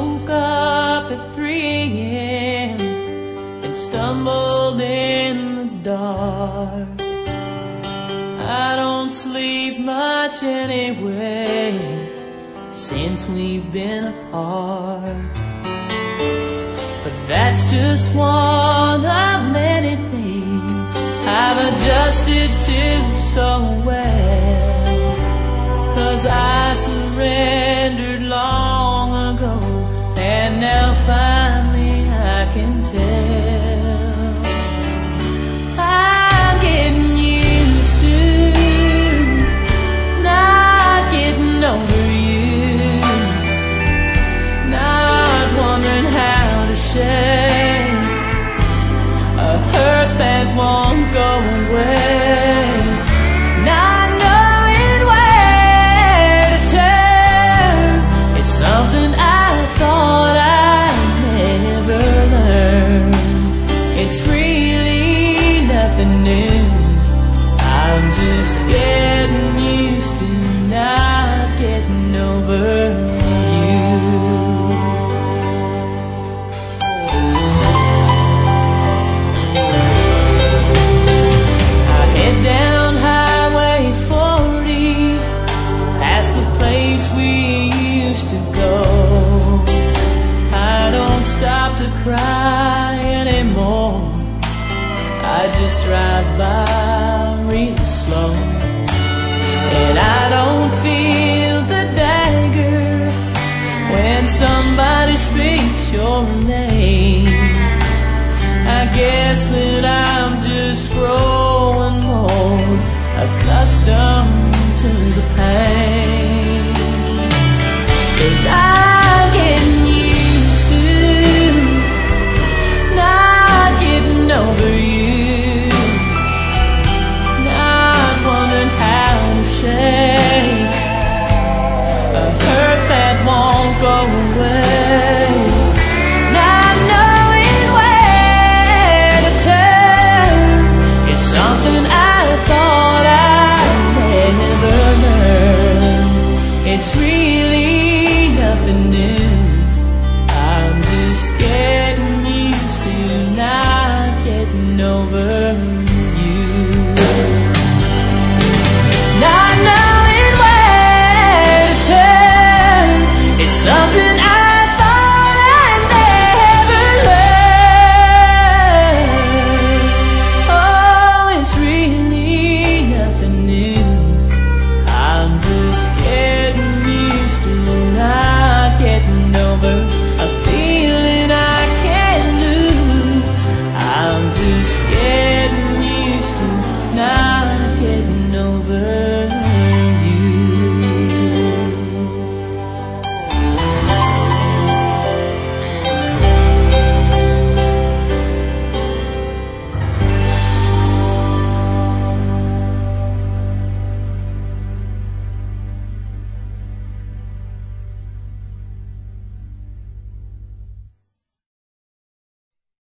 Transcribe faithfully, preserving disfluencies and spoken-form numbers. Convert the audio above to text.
woke up at three a m and stumbled in the dark. I don't sleep much anyway since we've been apart. But that's just one of many things I've adjusted to so well. 'Cause I surrendered long ago, and now finally I can tell. I'm getting used to not getting over you, not wondering how to shake a hurt that won't go away, not knowing where to turn. It's something I thought I'd never learn. It's really nothing new. I'm just getting used to not getting over you. I head down Highway forty, past the place we used to go. I don't stop to cry anymore, I just drive by real slow.